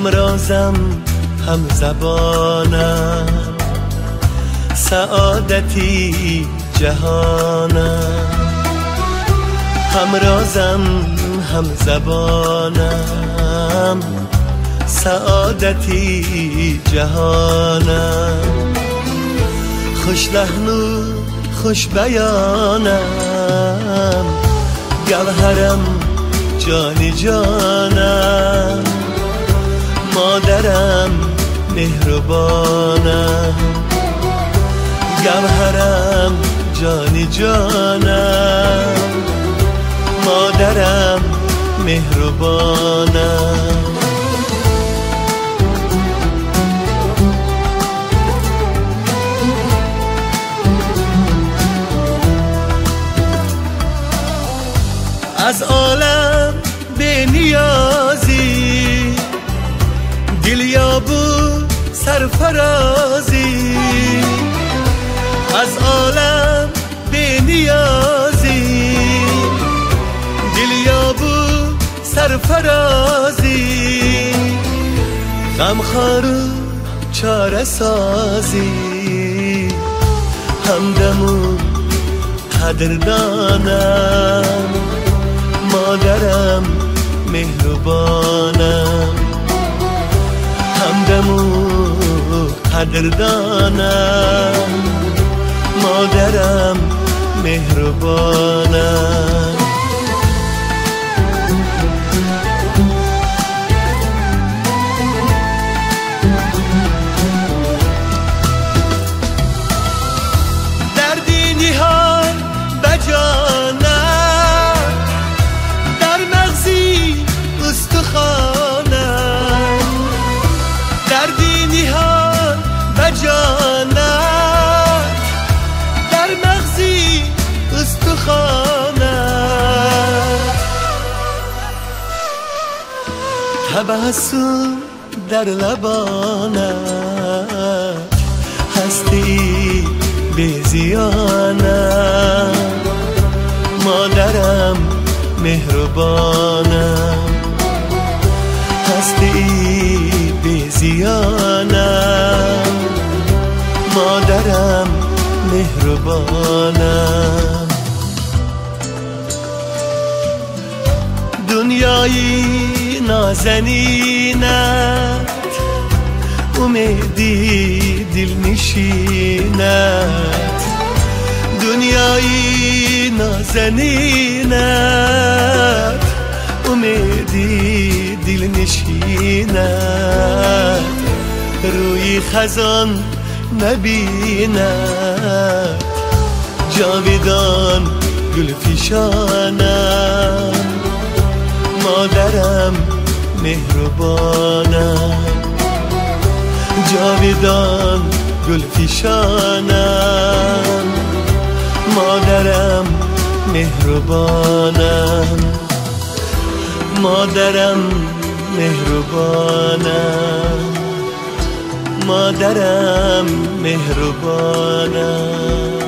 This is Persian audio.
همرازم هم زبانم، سعادتی جهانم. همرازم هم زبانم، سعادتی جهانم. خوش لحن و خوش بیانم، گوهرم جانی جانم. مادرم مهربانم، گوهرم جانی جانم. مادرم مهربانم. از عالم به نیازی، دلیابو سرفرازی. از عالم به نیازی، دلیابو سرفرازی. غمخوار و چاره سازی، همدم و قدردانم. مادرم مهربانم، همدم و قدردانم. مادرم مهربانم. دردی نهان بجانم، در مغزی استخوانم. دردی نهان بجانم، در مغزی استخوانم. تبسم در لبانت، هستی بی زیانم. مادرم مهربانم، هستی بی زیانم. مادرم مهربانم. دنیای نازنینت، امیدی دل نشینت. دنیای نازنینت، امیدی دل نشینت. روی خزان نبیند، جاویدان گل فشانم. مادرم مهربانم، جاویدان گل فشانم. مادرم مهربانم. مادرم مهربانم. مادرم مهربانم.